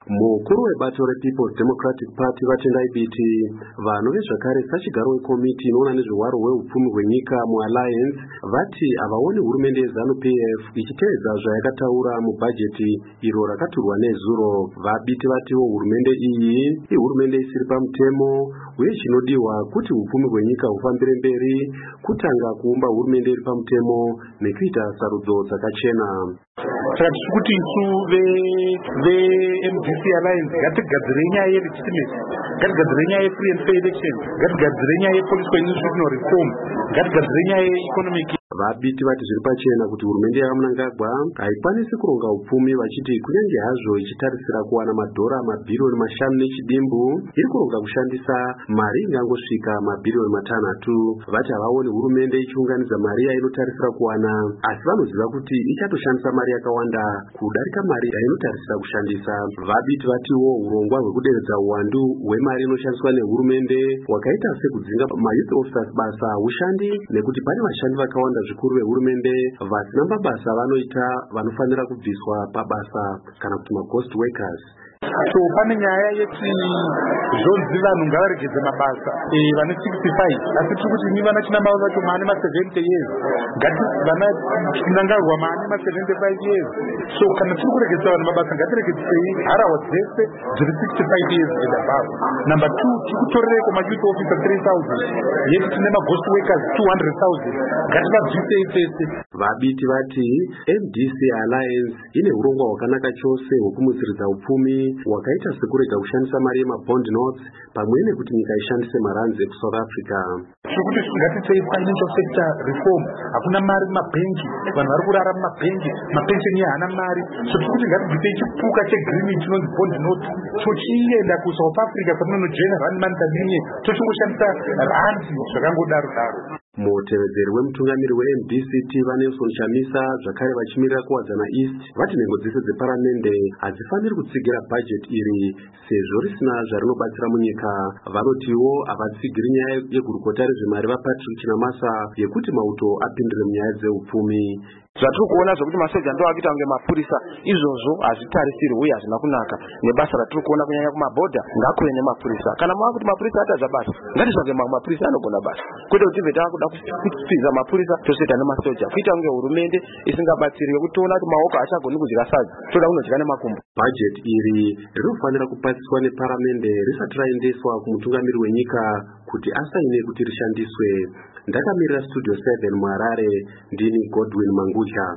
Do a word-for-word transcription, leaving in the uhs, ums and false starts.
Mukuru webato rePeople's Democratic Party vatendai biti vanhu vezvakare sachigaro wekomiti inoona nezvehwaro hweupfumi hwenyika muAlliance vati havaoni hurumende yeZANU P F ichiteedza zvayakataura mubhajeti iro rakaturwa nezuro. Vabiti vatiwo hurumende iyi ihurumende isiri pamutemo uye chinodiwa kuti upfumi hwenyika hufambire mberi kutanga kuumba hurumende iri pamutemo nekuita sarudzo dzakachena. Saka tichikuti isu ve-M D C Alliance ngatigadzire nyaya yelegitimacy, ngatigadzire nyaya ye-free and fair elections, ngatigadzire nyaya ye-political institutional reform, ngatigadzire nyaya ye-economic. Vabiti vati zviri pachena kuti hurumende yakamunangagwa haikwanisi kuronga upfumi, vachiti kunyange hazvo ichitarisira kuwana madhora mabhirioni mashanu nechidimbu iri kuronga kushandisa mari ingangosvika mabhirioni matanhatu. Vati havaoni hurumende ichiunganidza mari yainotarisira kuwana, asi vanoziva kuti ichatoshandisa mari yakawanda kudarika mari yainotarisira kushandisa. Vabiti vatiwo urongwa hwekuderedza uwandu hwemari inoshandiswa nehurumende hwakaita sekudzinga mayouth officers basa hushandi, nekuti pane vashandi vakawanda zvikuru vehurumende vasina mabasa vanoita vanofanira kubviswa pabasa kana kuti maghost workers. So pane nyaya yekuti zvonzi vanhu ngavaregedze mabasa vane sixty-five asi tiri kuti ni vana chinamavo vacho maane ma-seventy years ngati vana chinangagwa maane ma-seventy-five years. So kana tiri kuregedza vanhu mabasa ngatiregedzei harawa dzese dziri sixty-five years and above. Number two, tiri kutorereko ma-youth officer three thousand yeti tine ma-ghost workers two hundred thousand ngativabvisei tese. Vabiti vati M D C Alliance ine urongwa hwakanaka chose hwekumutsiridza upfumi hwakaita sekurega kushandisa mari yemabond notes pamwe nekuti nyika ishandise maranzi ekuSouth Africa. Zvekuti ngatitei financial sector reform, hakuna mari mumabhengi, vanhu vari kurara mumabhengi, mapensheni haana mari. So tiri kuti ngatibvisei chipuka chegreening chinonzi bond note tochienda kuSouth Africa kwatinonojoina rand money union tochingoshandisa randi zvakangodaro daro. Mutevedzeri wemutungamiri we-M D C T vaNelson Chamisa zvakare vachimirira kuwadzana East vati nhengo dzese dzeparamende hadzifaniri kutsigira bhajeti iri sezvo risina zvarinobatsira munyika. Vanotiwo havatsigiri nyaya yegurukota rezvemari vaPatrick Chinamasa yekuti mauto apindire munyaya dzeupfumi. Zvatiri kuona zvokuti masoja ndo akuita kunge mapurisa izvozvo hazvitarisirwi uye hazvina kunaka nebasa ratiri kuona kunyanya kumabhodha ngakuve nemapurisa. Kana mava kuti mapurisa atadza basa ngatitsvage mamwe mapurisa anogona basa, kwete kuti tibve takuda kupfiza mapurisa tozoita nemasoja kuita kunge hurumende isingabatsiri yekuti toona kuti maoko haachagoni kudya sadza toda kunodya nemakumbo. Bhajeti iri rinofanira kupasiswa neparamende risati raendeswa kumutungamiri wenyika kuti asaine kuti rishandiswe. Ndakamirira Studio seven muHarare, ndini Godwin Mangusha.